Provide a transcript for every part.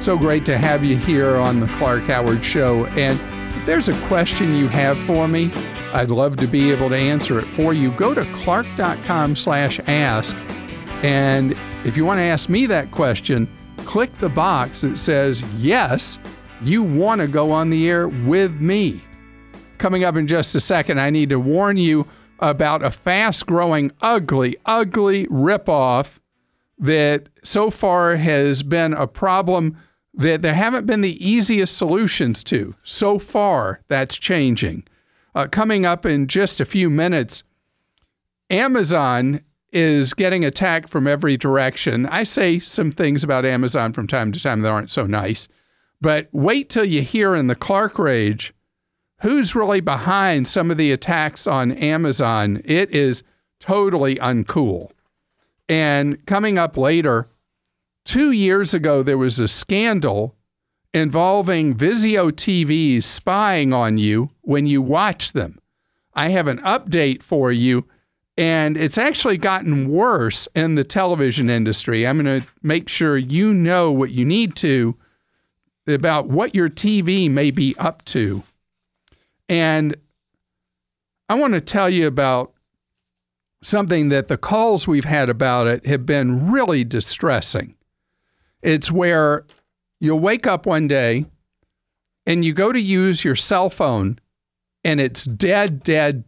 So great to have you here on the Clark Howard Show. And if there's a question you have for me, I'd love to be able to answer it for you. Go to clark.com/ask. And if you want to ask me that question, click the box that says, yes, you want to go on the air with me. Coming up in just a second, I need to warn you about a fast-growing, ugly ripoff that so far has been a problem that there haven't been the easiest solutions to. So far, that's changing. Coming up in just a few minutes, Amazon is getting attacked from every direction. I say some things about Amazon from time to time that aren't so nice, but wait till you hear in the Clark Rage who's really behind some of the attacks on Amazon. It is totally uncool. And coming up later, 2 years ago, there was a scandal involving Vizio TVs spying on you when you watch them. I have an update for you, and it's actually gotten worse in the television industry. I'm going to make sure you know what you need to about what your TV may be up to. And I want to tell you about something that the calls we've had about it have been really distressing. It's where you'll wake up one day and you go to use your cell phone and it's dead.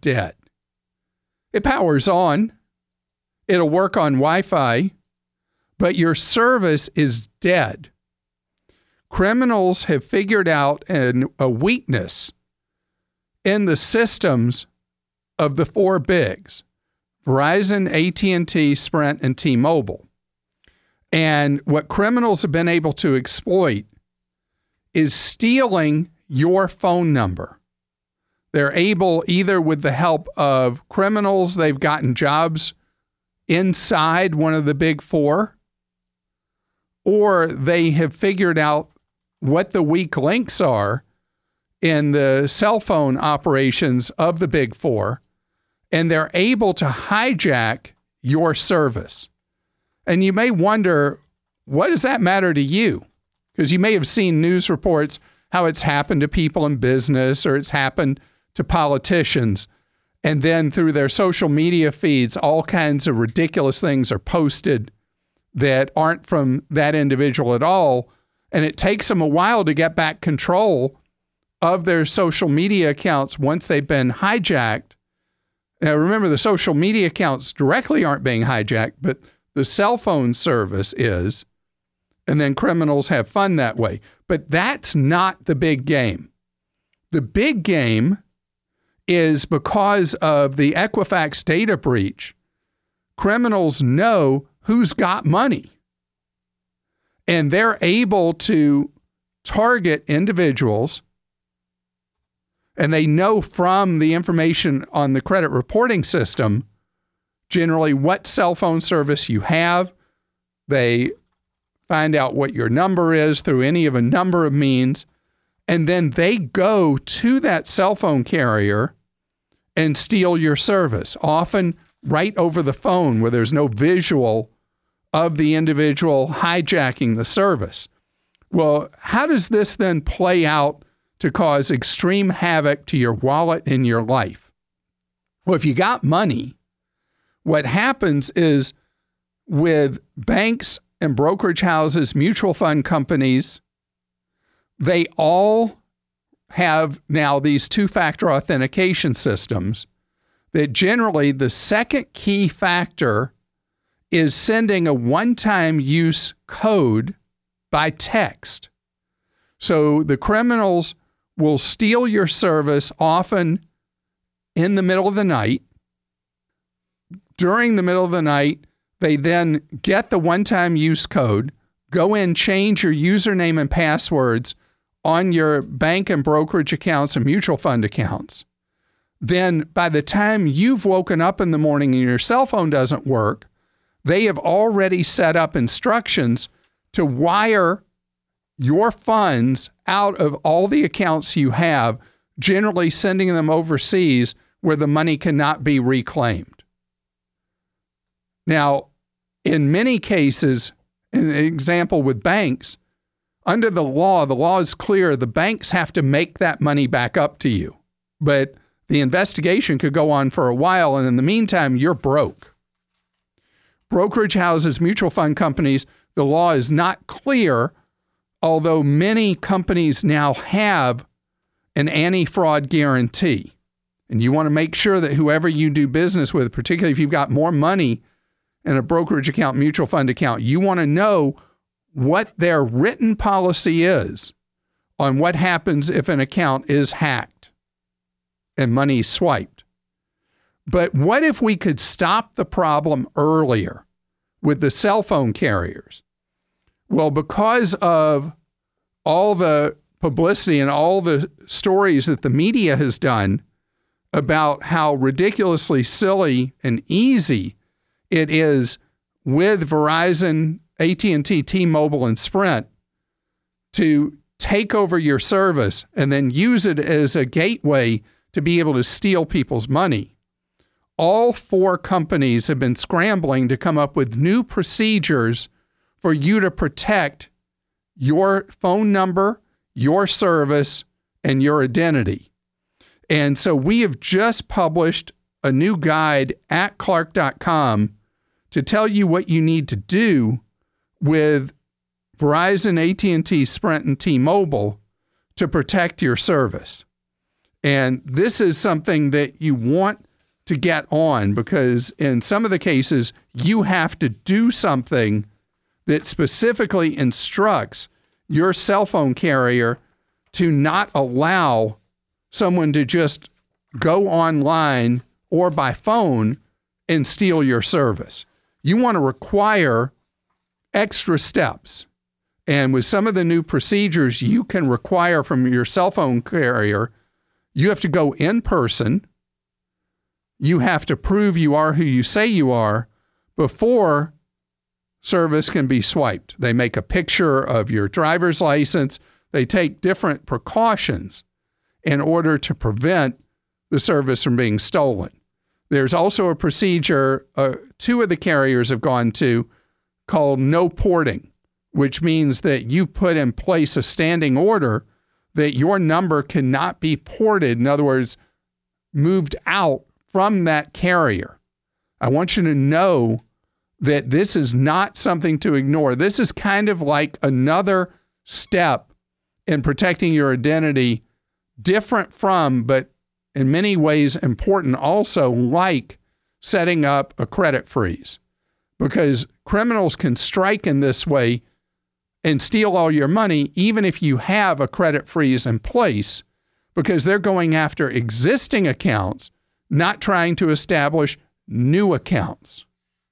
It powers on. It'll work on Wi-Fi, but your service is dead. Criminals have figured out a weakness in the systems of the four bigs: Verizon, AT&T, Sprint, and T-Mobile. And what criminals have been able to exploit is stealing your phone number. They're able, either with the help of criminals, they've gotten jobs inside one of the big four, or they have figured out what the weak links are in the cell phone operations of the big four, and they're able to hijack your service. And you may wonder, what does that matter to you? Because you may have seen news reports how it's happened to people in business or it's happened to politicians. And then through their social media feeds, all kinds of ridiculous things are posted that aren't from that individual at all. And it takes them a while to get back control of their social media accounts once they've been hijacked. Now, remember, the social media accounts directly aren't being hijacked, but the cell phone service is, and then criminals have fun that way. But that's not the big game. The big game is because of the Equifax data breach, criminals know who's got money. And they're able to target individuals, and they know from the information on the credit reporting system generally what cell phone service you have. They find out what your number is through any of a number of means, and then they go to that cell phone carrier and steal your service, often right over the phone where there's no visual of the individual hijacking the service. Well, how does this then play out to cause extreme havoc to your wallet and your life? Well, if you got money, what happens is with banks and brokerage houses, mutual fund companies, they all have now these two-factor authentication systems that generally the second key factor is sending a one-time use code by text. So the criminals will steal your service often in the middle of the night. During the middle of the night, they then get the one-time use code, go in, change your username and passwords on your bank and brokerage accounts and mutual fund accounts. Then by the time you've woken up in the morning and your cell phone doesn't work, they have already set up instructions to wire your funds out of all the accounts you have, generally sending them overseas where the money cannot be reclaimed. Now, in many cases, an example with banks, under the law is clear. The banks have to make that money back up to you. But the investigation could go on for a while, and in the meantime, you're broke. Brokerage houses, mutual fund companies, the law is not clear, although many companies now have an anti-fraud guarantee. And you want to make sure that whoever you do business with, particularly if you've got more money in a brokerage account, mutual fund account, you want to know what their written policy is on what happens if an account is hacked and money swiped. But what if we could stop the problem earlier with the cell phone carriers? Well, because of all the publicity and all the stories that the media has done about how ridiculously silly and easy it is with Verizon, AT&T, T-Mobile, and Sprint to take over your service and then use it as a gateway to be able to steal people's money. All four companies have been scrambling to come up with new procedures for you to protect your phone number, your service, and your identity. And so we have just published a new guide at Clark.com to tell you what you need to do with Verizon, AT&T, Sprint, and T-Mobile to protect your service. And this is something that you want to get on, because in some of the cases, you have to do something that specifically instructs your cell phone carrier to not allow someone to just go online or by phone and steal your service. You want to require extra steps. And with some of the new procedures you can require from your cell phone carrier, you have to go in person. You have to prove you are who you say you are before service can be swiped. They make a picture of your driver's license. They take different precautions in order to prevent the service from being stolen. There's also a procedure two of the carriers have gone to called no porting, which means that you put in place a standing order that your number cannot be ported, in other words, moved out from that carrier. I want you to know that this is not something to ignore. This is kind of like another step in protecting your identity, different from, but in many ways important also, like setting up a credit freeze. Because criminals can strike in this way and steal all your money, even if you have a credit freeze in place, because they're going after existing accounts, not trying to establish new accounts.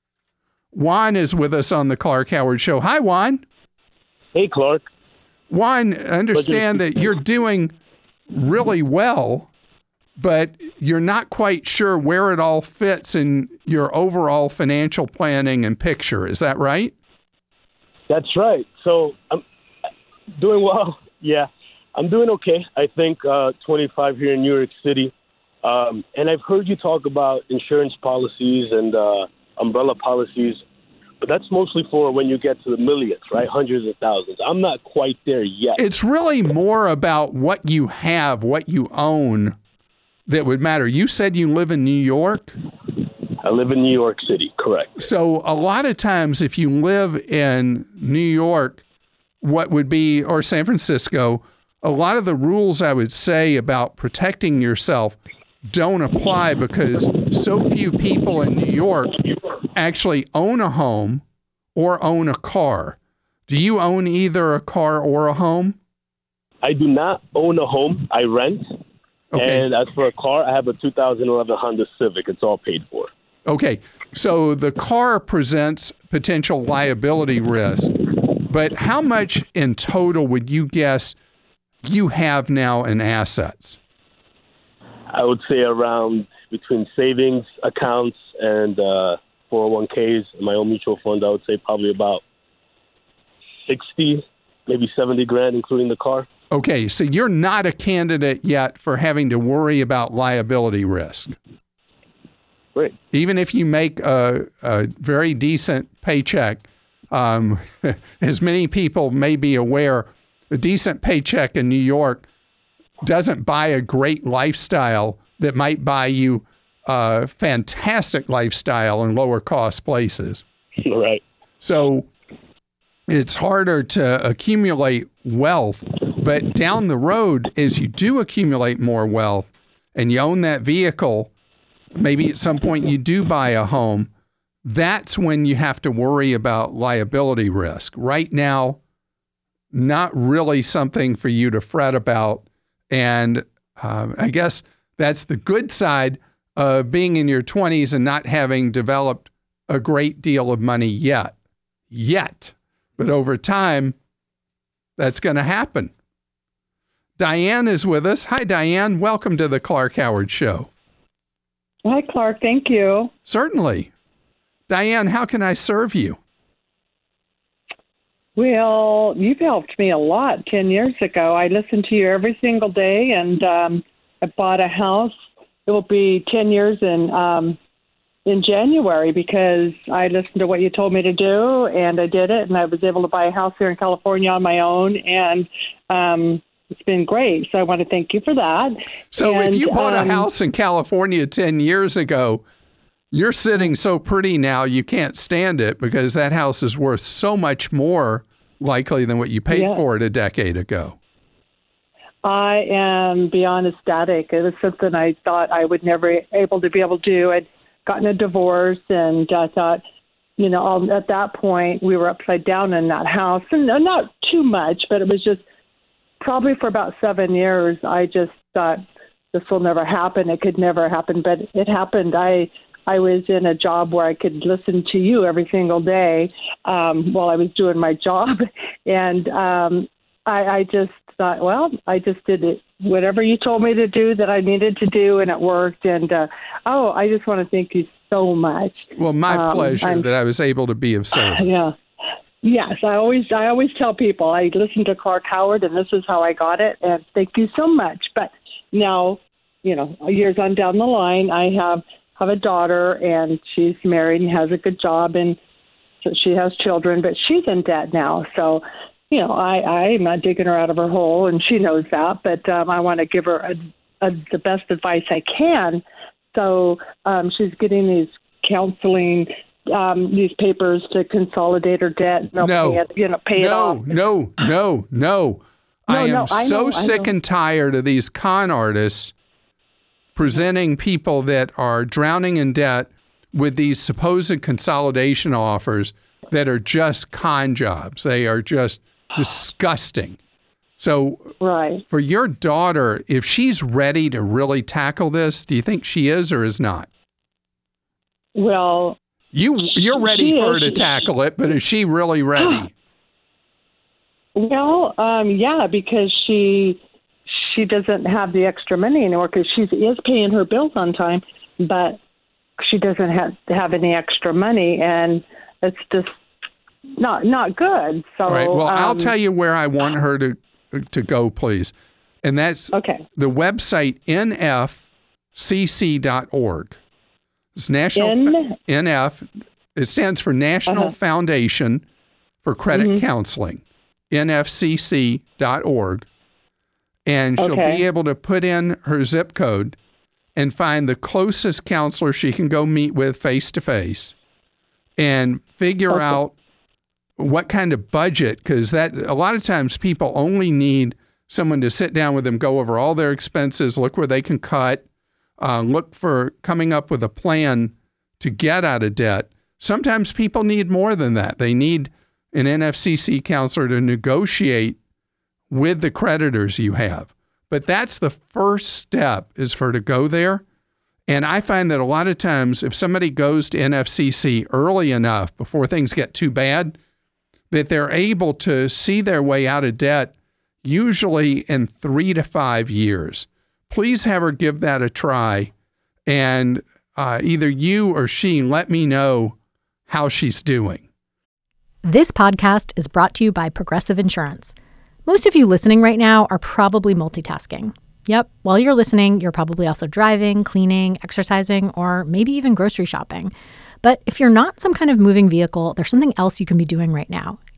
Juan is with us on the Clark Howard Show. Hi, Juan. Hey, Clark. Juan, understand that you're doing really well, but you're not quite sure where it all fits in your overall financial planning and picture. Is that right? That's right. So I'm doing well. Yeah, I'm doing okay. I think 25 here in New York City. And I've heard you talk about insurance policies and umbrella policies, but that's mostly for when you get to the millions, right? Hundreds of thousands. I'm not quite there yet. It's really more about what you have, what you own that would matter. You said you live in New York? I live in New York City, correct. So a lot of times if you live in New York, what would be, or San Francisco, a lot of the rules I would say about protecting yourself don't apply because so few people in New York actually own a home or own a car. Do you own either a car or a home? I do not own a home. I rent. Okay. And as for a car, I have a 2011 Honda Civic. It's all paid for. Okay. So the car presents potential liability risk, but how much in total would you guess you have now in assets? I would say around between savings accounts and 401ks and my own mutual fund, I would say probably about 60, maybe 70 grand, including the car. Okay, so you're not a candidate yet for having to worry about liability risk. Great. Even if you make a very decent paycheck, as many people may be aware, a decent paycheck in New York doesn't buy a great lifestyle that might buy you a fantastic lifestyle in lower cost places. Right. So it's harder to accumulate wealth, but down the road, as you do accumulate more wealth and you own that vehicle, maybe at some point you do buy a home, that's when you have to worry about liability risk. Right now, not really something for you to fret about. And I guess that's the good side of being in your 20s and not having developed a great deal of money yet. But over time, that's going to happen. Diane is with us. Hi, Diane. Welcome to the Clark Howard Show. Hi, Clark. Thank you. Certainly. Diane, how can I serve you? Well, you've helped me a lot 10 years ago. I listened to you every single day, and I bought a house. It will be 10 years in January because I listened to what you told me to do, and I did it, and I was able to buy a house here in California on my own, and it's been great. So I want to thank you for that. So if you bought a house in California 10 years ago, you're sitting so pretty now you can't stand it because that house is worth so much more likely than what you paid for it a decade ago. I am beyond ecstatic. It was something I thought I would never able to do. I'd gotten a divorce, and I thought, at that point we were upside down in that house, and not too much, but it was just probably for about 7 years. I just thought this will never happen. It could never happen, but it happened. I was in a job where I could listen to you every single day while I was doing my job, and I just thought, well, I just did it. Whatever you told me to do that I needed to do, and it worked. And, I just want to thank you so much. Well, my pleasure that I was able to be of service. Yeah. Yes, I always tell people I listened to Clark Howard, and this is how I got it. And thank you so much. But now, years on down the line, I have a daughter, and she's married and has a good job, and so she has children, but she's in debt now. So, I'm not digging her out of her hole, and she knows that, but I want to give her the best advice I can. So she's getting these counseling, these papers to consolidate her debt. Pay it off. No. I am so sick and tired of these con artists presenting people that are drowning in debt with these supposed consolidation offers that are just con jobs. They are just disgusting. So for your daughter, if she's ready to really tackle this, do you think she is or is not? Well, you're ready for her to tackle it, but is she really ready? Well, yeah, because she doesn't have the extra money anymore because she is paying her bills on time, but she doesn't have any extra money, and it's just not good. So, all right. Well, I'll tell you where I want her to go, please. And that's the website nfcc.org. It's NF. It stands for National Foundation for Credit Counseling, nfcc.org. And she'll be able to put in her zip code and find the closest counselor she can go meet with face-to-face and figure out what kind of budget, because that a lot of times people only need someone to sit down with them, go over all their expenses, look where they can cut, look for coming up with a plan to get out of debt. Sometimes people need more than that. They need an NFCC counselor to negotiate with the creditors you have. But that's the first step, is for her to go there. And I find that a lot of times if somebody goes to NFCC early enough before things get too bad, that they're able to see their way out of debt usually in 3 to 5 years. Please have her give that a try. And either you or she let me know how she's doing. This podcast is brought to you by Progressive Insurance. Most of you listening right now are probably multitasking. Yep, while you're listening, you're probably also driving, cleaning, exercising, or maybe even grocery shopping. But if you're not some kind of moving vehicle, there's something else you can be doing right now.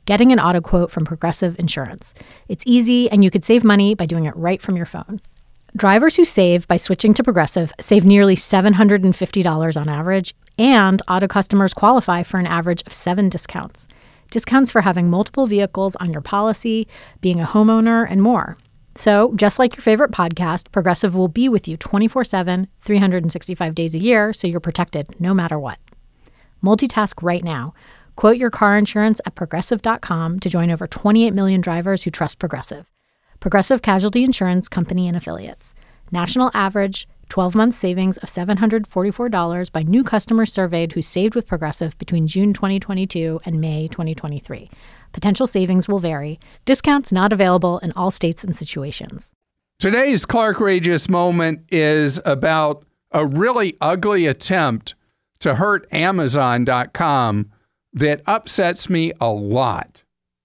getting an auto quote from Progressive Insurance. It's easy, and you could save money by doing it right from your phone. Drivers who save by switching to Progressive save nearly $750 on average, and auto customers qualify for an average of 7 discounts. Discounts for having multiple vehicles on your policy, being a homeowner, and more. So, just like your favorite podcast, Progressive will be with you 24/7, 365 days a year, so you're protected no matter what. Multitask right now. Quote your car insurance at Progressive.com to join over 28 million drivers who trust Progressive. Progressive Casualty Insurance Company and Affiliates. National average 12-month savings of $744 by new customers surveyed who saved with Progressive between June 2022 and May 2023. Potential savings will vary. Discounts not available in all states and situations. Today's Clarkrageous moment is about a really ugly attempt to hurt Amazon.com that upsets me a lot.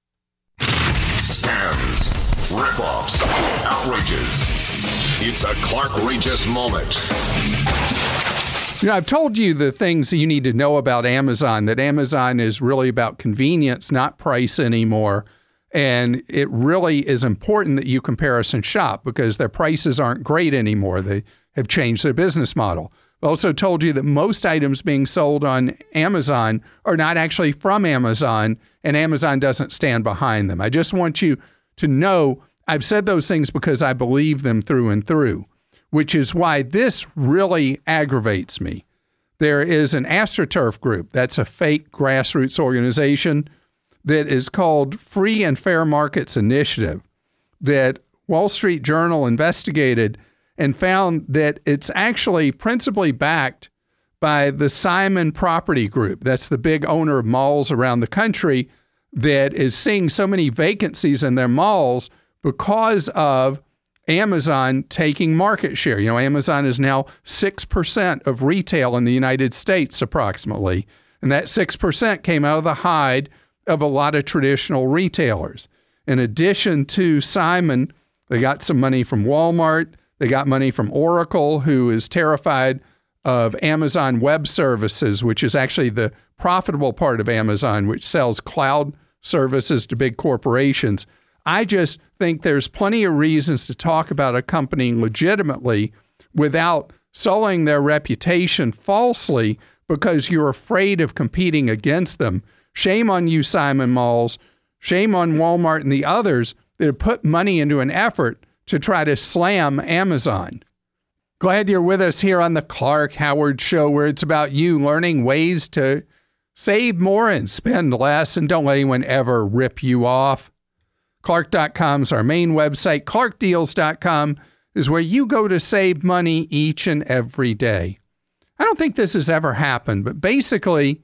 Scams, ripoffs, outrages. It's a Clarkrageous moment. You know, I've told you the things that you need to know about Amazon, that Amazon is really about convenience, not price anymore. And it really is important that you comparison shop because their prices aren't great anymore. They have changed their business model. I've also told you that most items being sold on Amazon are not actually from Amazon, and Amazon doesn't stand behind them. I just want you to know I've said those things because I believe them through and through, which is why this really aggravates me. There is an AstroTurf group, that's a fake grassroots organization that is called Free and Fair Markets Initiative, that Wall Street Journal investigated and found that it's actually principally backed by the Simon Property Group. That's the big owner of malls around the country that is seeing so many vacancies in their malls because of Amazon taking market share. You know, Amazon is now 6% of retail in the United States approximately. And that 6% came out of the hide of a lot of traditional retailers. In addition to Simon, they got some money from Walmart. They got money from Oracle, who is terrified of Amazon Web Services, which is actually the profitable part of Amazon, which sells cloud services to big corporations. I just think there's plenty of reasons to talk about a company legitimately without sullying their reputation falsely because you're afraid of competing against them. Shame on you, Simon Malls. Shame on Walmart and the others that have put money into an effort to try to slam Amazon. Glad you're with us here on the Clark Howard Show, where it's about you learning ways to save more and spend less, and don't let anyone ever rip you off. Clark.com is our main website. ClarkDeals.com is where you go to save money each and every day. I don't think this has ever happened, but basically,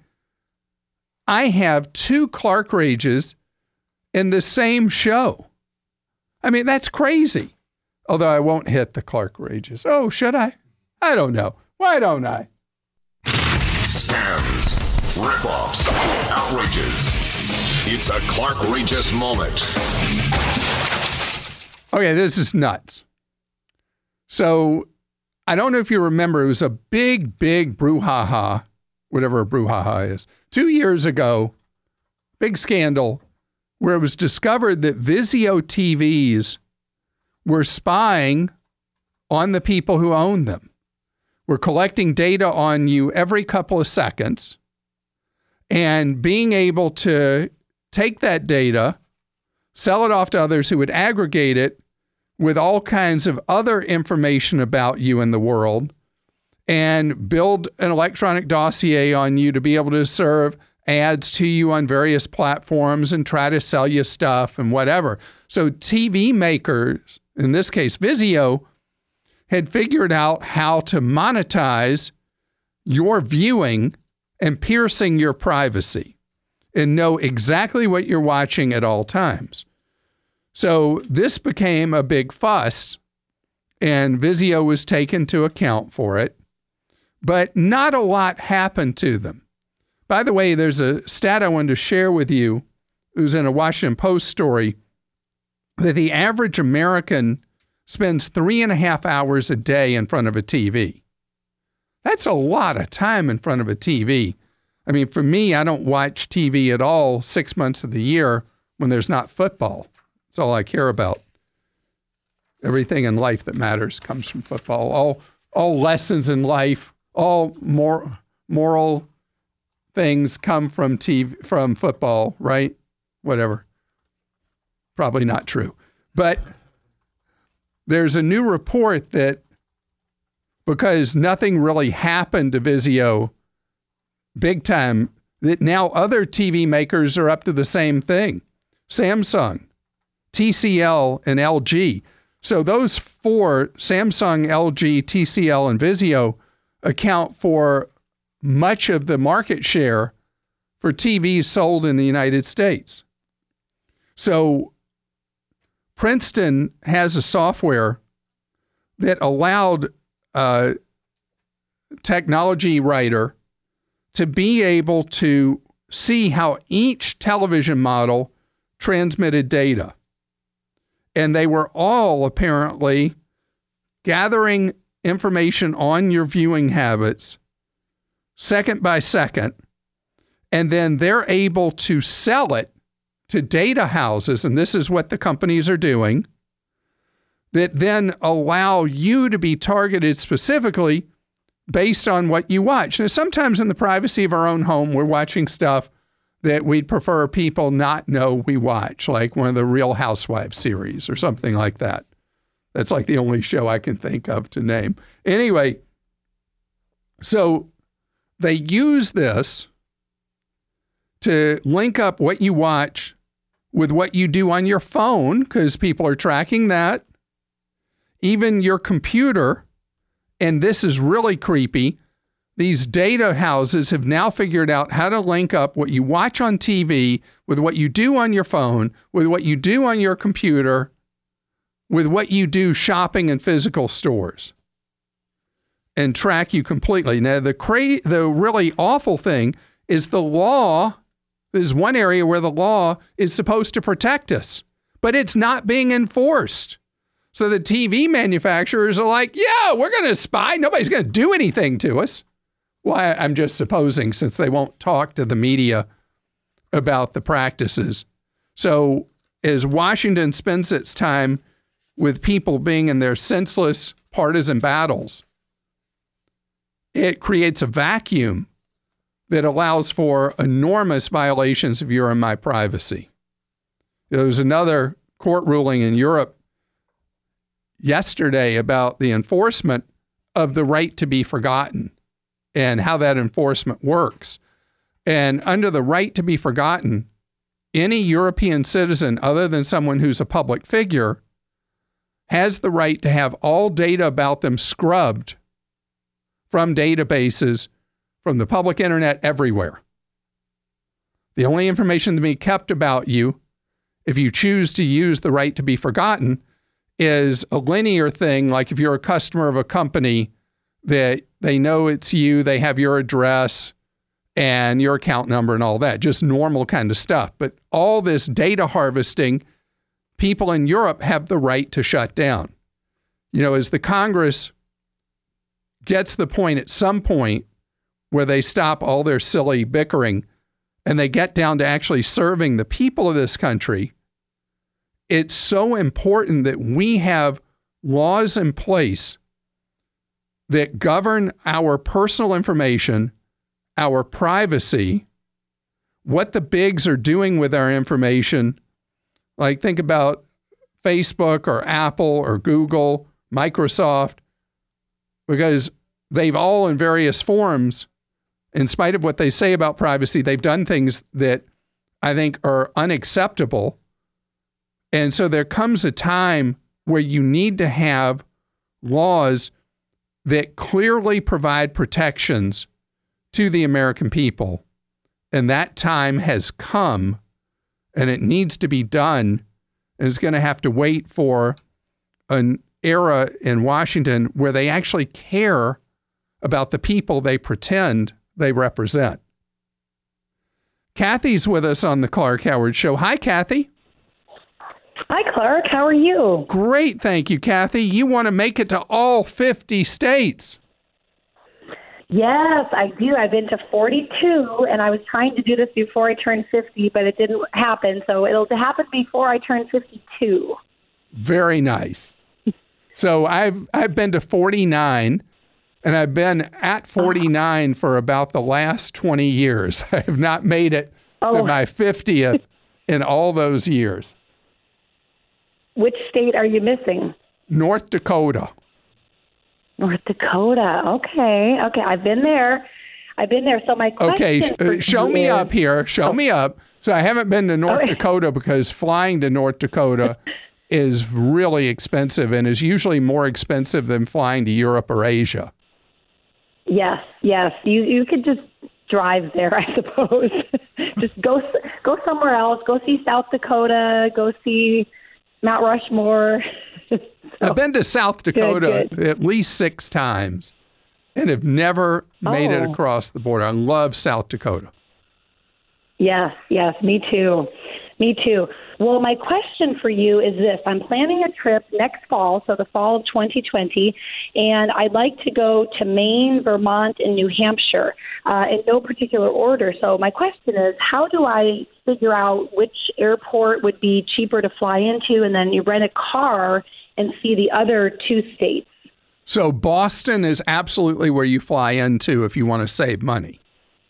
I have 2 Clarkrages in the same show. I mean, that's crazy. Although I won't hit the Clarkrages. Oh, should I? I don't know. Why don't I? Scams, ripoffs, outrages. It's a Clarkrageous moment. Okay, this is nuts. So, I don't know if you remember, it was a big brouhaha, whatever a brouhaha is, 2 years ago, big scandal, where it was discovered that Vizio TVs were spying on the people who own them. We're collecting data on you every couple of seconds and being able to take that data, sell it off to others who would aggregate it with all kinds of other information about you in the world and build an electronic dossier on you to be able to serve ads to you on various platforms and try to sell you stuff and whatever. So TV makers, in this case Vizio, had figured out how to monetize your viewing and piercing your privacy and know exactly what you're watching at all times. So this became a big fuss, and Vizio was taken to account for it, but not a lot happened to them. By the way, there's a stat I wanted to share with you. It was in a Washington Post story that the average American spends 3.5 hours a day in front of a TV. That's a lot of time in front of a TV. I mean, for me, I don't watch TV at all 6 months of the year. when there's not football. That's all I care about. Everything in life that matters comes from football. All lessons in life, all moral things come from TV, from football, right? Whatever. Probably not true. But there's a new report that because nothing really happened to Vizio big time, that now other TV makers are up to the same thing. Samsung, TCL, and LG. So those four, Samsung, LG, TCL, and Vizio, account for much of the market share for TVs sold in the United States. So Princeton has a software that allowed a technology writer to be able to see how each television model transmitted data. And they were all apparently gathering information on your viewing habits second by second, and then they're able to sell it to data houses, and this is what the companies are doing, that then allow you to be targeted specifically based on what you watch. Now, sometimes in the privacy of our own home, we're watching stuff that we'd prefer people not know we watch, like one of the Real Housewives series or something like that. That's like the only show I can think of to name. Anyway, so they use this to link up what you watch with what you do on your phone, because people are tracking that, even your computer. And this is really creepy. These data houses have now figured out how to link up what you watch on TV with what you do on your phone, with what you do on your computer, with what you do shopping in physical stores, and track you completely. Now, the really awful thing is the law. There's one area where the law is supposed to protect us, but it's not being enforced. So the TV manufacturers are like, yeah, we're going to spy. Nobody's going to do anything to us. Well, I'm just supposing, since they won't talk to the media about the practices. So as Washington spends its time with people being in their senseless partisan battles, it creates a vacuum that allows for enormous violations of your and my privacy. There was another court ruling in Europe yesterday about the enforcement of the right to be forgotten and how that enforcement works. And under the right to be forgotten, any European citizen other than someone who's a public figure has the right to have all data about them scrubbed from databases from the public internet everywhere. The only information to be kept about you, if you choose to use the right to be forgotten, is a linear thing, like if you're a customer of a company that they know it's you, they have your address and your account number and all that, just normal kind of stuff. But all this data harvesting, people in Europe have the right to shut down. You know, as the Congress gets the point at some point where they stop all their silly bickering and they get down to actually serving the people of this country, it's so important that we have laws in place that govern our personal information, our privacy, what the bigs are doing with our information. Like think about Facebook or Apple or Google, Microsoft, because they've all in various forms, in spite of what they say about privacy, they've done things that I think are unacceptable. And so there comes a time where you need to have laws that clearly provide protections to the American people. And that time has come, and it needs to be done. And it's going to have to wait for an era in Washington where they actually care about the people they pretend they represent. Kathy's with us on the Clark Howard Show. Hi, Kathy. Hi, Clark. How are you? Great. Thank you, Kathy. You want to make it to all 50 states. Yes, I do. I've been to 42, and I was trying to do this before I turned 50, but it didn't happen. So it'll happen before I turn 52. Very nice. So I've been to 49, and I've been at 49 for about the last 20 years. I have not made it to my 50th in all those years. Which state are you missing? North Dakota. North Dakota. Okay. I've been there. So my question show me up here. Show me up. So I haven't been to North Dakota because flying to North Dakota is really expensive and is usually more expensive than flying to Europe or Asia. Yes. You could just drive there, I suppose. Just go somewhere else. Go see South Dakota. Go see Mount Rushmore. I've been to South Dakota at least 6 times and have never made it across the border. I love South Dakota. Yes, me too. Well, my question for you is this. I'm planning a trip next fall, so the fall of 2020, and I'd like to go to Maine, Vermont, and New Hampshire in no particular order. So my question is, how do I figure out which airport would be cheaper to fly into, and then you rent a car and see the other 2 states? So Boston is absolutely where you fly into if you want to save money.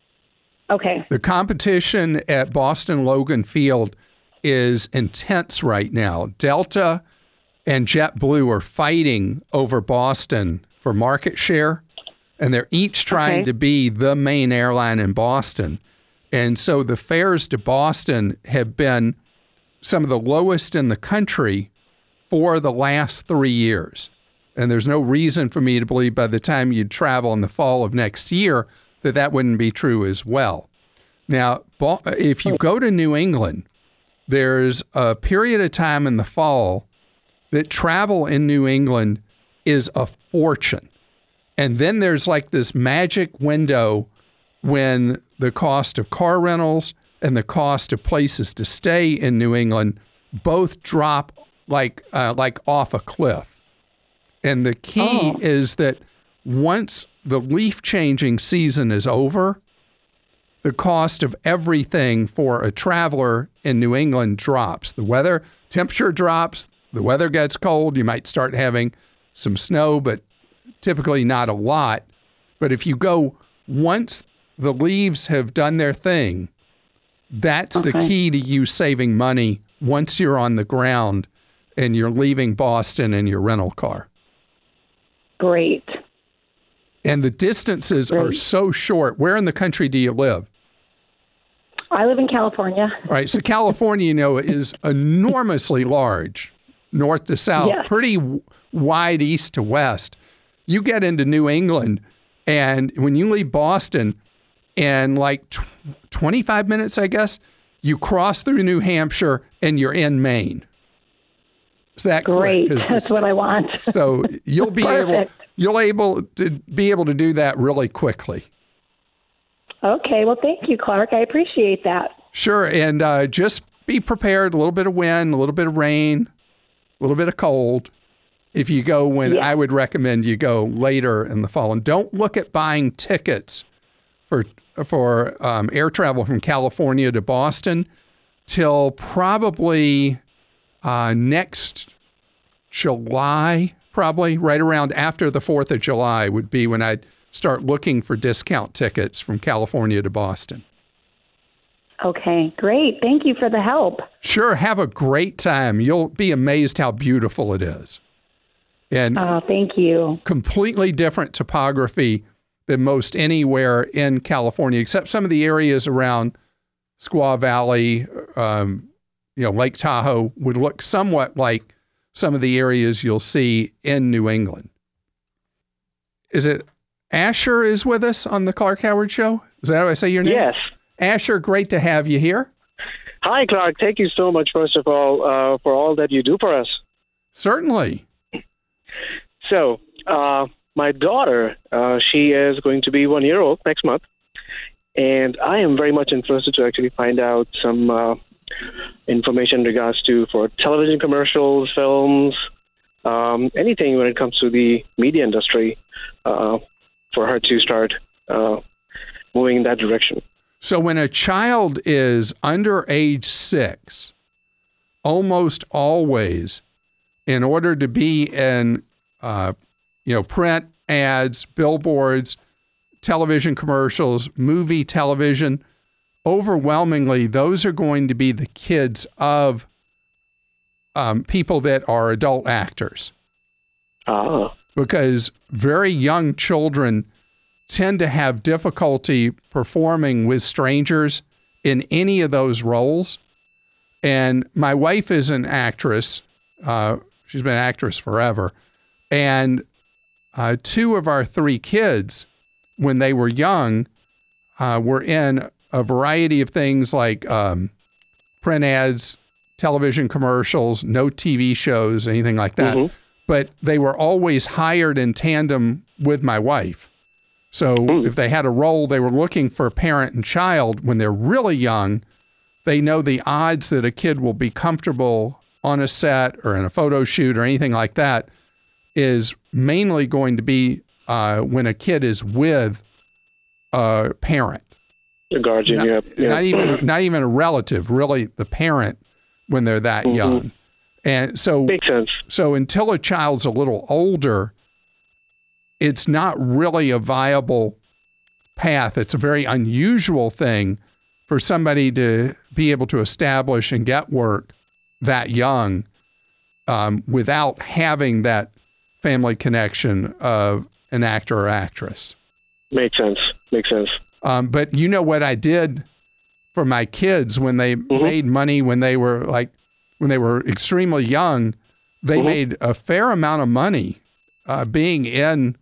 Okay. The competition at Boston Logan Field is intense right now. Delta and JetBlue are fighting over Boston for market share, and they're each trying to be the main airline in Boston. And so the fares to Boston have been some of the lowest in the country for the last 3 years. And there's no reason for me to believe by the time you travel in the fall of next year that wouldn't be true as well. Now, if you go to New England, there's a period of time in the fall that travel in New England is a fortune. And then there's like this magic window when the cost of car rentals and the cost of places to stay in New England both drop like off a cliff. And the key is that once the leaf changing season is over, the cost of everything for a traveler in New England drops. The temperature drops, the weather gets cold, you might start having some snow, but typically not a lot. But if you go once the leaves have done their thing, that's the key to you saving money once you're on the ground and you're leaving Boston in your rental car. Great. And the distances are so short. Where in the country do you live? I live in California. All right. So California, is enormously large, north to south, pretty wide east to west. You get into New England, and when you leave Boston, in like 25 minutes, I guess, you cross through New Hampshire and you're in Maine. Is that great? That's what I want. So you'll be able to do that really quickly. Okay. Well, thank you, Clark. I appreciate that. Sure. And just be prepared. A little bit of wind, a little bit of rain, a little bit of cold. If you go I would recommend you go later in the fall. And don't look at buying tickets for air travel from California to Boston till probably next July, probably right around after the 4th of July would be when I'd start looking for discount tickets from California to Boston. Okay, great. Thank you for the help. Sure. Have a great time. You'll be amazed how beautiful it is. And thank you. Completely different topography than most anywhere in California, except some of the areas around Squaw Valley, Lake Tahoe would look somewhat like some of the areas you'll see in New England. Is it Asher is with us on the Clark Howard Show? Is that how I say your name? Yes. Asher, great to have you here. Hi, Clark. Thank you so much, first of all, for all that you do for us. Certainly. So, my daughter, she is going to be 1 year old next month, and I am very much interested to actually find out some information in regards to for television commercials, films, anything when it comes to the media industry for her to start moving in that direction. So when a child is under age 6, almost always, in order to be in, print ads, billboards, television commercials, movie television, overwhelmingly, those are going to be the kids of people that are adult actors. Because very young children tend to have difficulty performing with strangers in any of those roles. And my wife is an actress. She's been an actress forever. And 2 of our 3 kids, when they were young, were in a variety of things like print ads, television commercials, no TV shows, anything like that. Mm-hmm. But they were always hired in tandem with my wife. So if they had a role, they were looking for parent and child. When they're really young, they know the odds that a kid will be comfortable on a set or in a photo shoot or anything like that is mainly going to be when a kid is with a parent. A guardian, Not even a relative, really the parent when they're that young. And so makes sense. So until a child's a little older, it's not really a viable path. It's a very unusual thing for somebody to be able to establish and get work that young without having that family connection of an actor or actress. Makes sense. But you know what I did for my kids when they made money when they were extremely young, they made a fair amount of money being in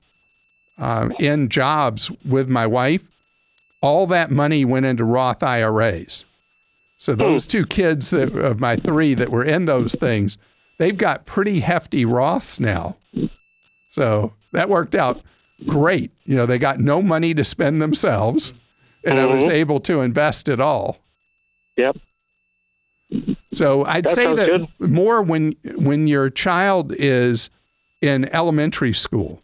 jobs with my wife. All that money went into Roth IRAs. So those 2 kids of my 3 that were in those things, they've got pretty hefty Roths now. So that worked out great. They got no money to spend themselves, and I was able to invest it all. Yep. So I'd say that good. More when your child is in elementary school.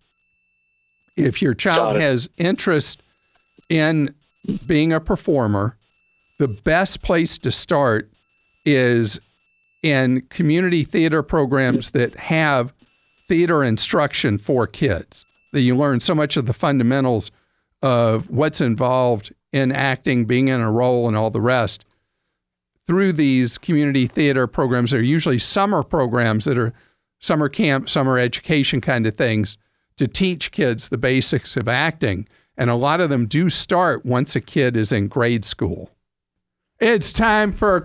If your child has interest in being a performer, the best place to start is in community theater programs that have theater instruction for kids, that you learn so much of the fundamentals of what's involved in acting, being in a role, and all the rest. Through these community theater programs, they're usually summer programs that are summer camp, summer education kind of things to teach kids the basics of acting. And a lot of them do start once a kid is in grade school. It's time for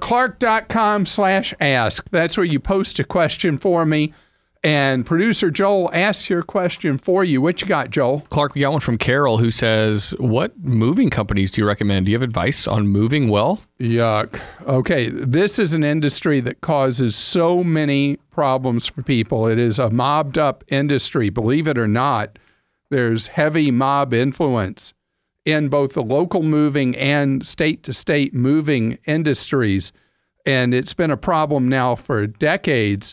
Clark.com/ask. That's where you post a question for me. And producer Joel asks your question for you. What you got, Joel? Clark, we got one from Carol who says, what moving companies do you recommend? Do you have advice on moving well? Yuck. Okay, this is an industry that causes so many problems for people. It is a mobbed up industry. Believe it or not, there's heavy mob influence in both the local moving and state-to-state moving industries. And it's been a problem now for decades.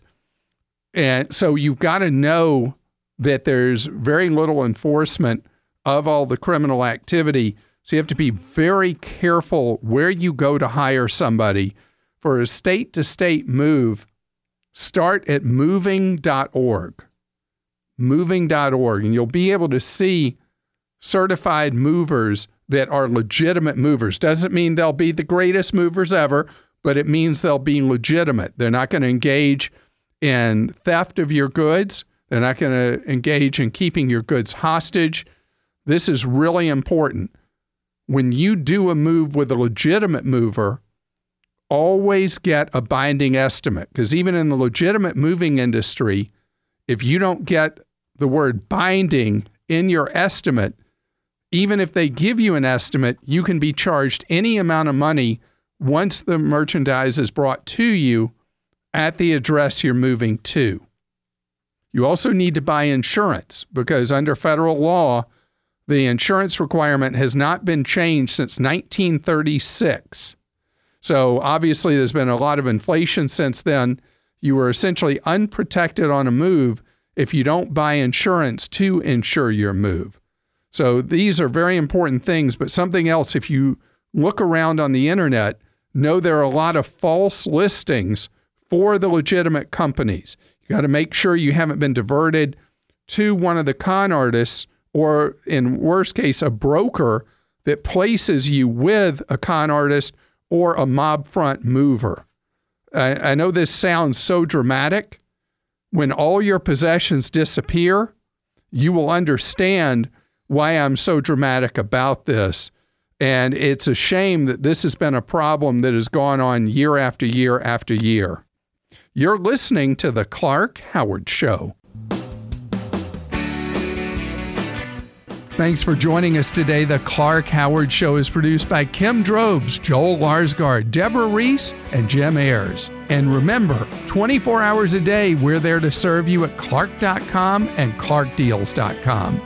And so you've got to know that there's very little enforcement of all the criminal activity. So you have to be very careful where you go to hire somebody. For a state-to-state move, start at moving.org. Moving.org. And you'll be able to see certified movers that are legitimate movers. Doesn't mean they'll be the greatest movers ever, but it means they'll be legitimate. They're not going to engage in theft of your goods. They're not going to engage in keeping your goods hostage. This is really important. When you do a move with a legitimate mover, always get a binding estimate, because even in the legitimate moving industry, if you don't get the word binding in your estimate, even if they give you an estimate, you can be charged any amount of money once the merchandise is brought to you at the address you're moving to. You also need to buy insurance, because under federal law, the insurance requirement has not been changed since 1936. So obviously there's been a lot of inflation since then. You are essentially unprotected on a move if you don't buy insurance to insure your move. So these are very important things. But something else, if you look around on the internet, know there are a lot of false listings for the legitimate companies. You got to make sure you haven't been diverted to one of the con artists, or in worst case, a broker that places you with a con artist or a mob front mover. I know this sounds so dramatic. When all your possessions disappear, you will understand why I'm so dramatic about this. And it's a shame that this has been a problem that has gone on year after year after year. You're listening to The Clark Howard Show. Thanks for joining us today. The Clark Howard Show is produced by Kim Drobes, Joel Larsgaard, Deborah Reese, and Jim Ayers. And remember, 24 hours a day, we're there to serve you at Clark.com and ClarkDeals.com.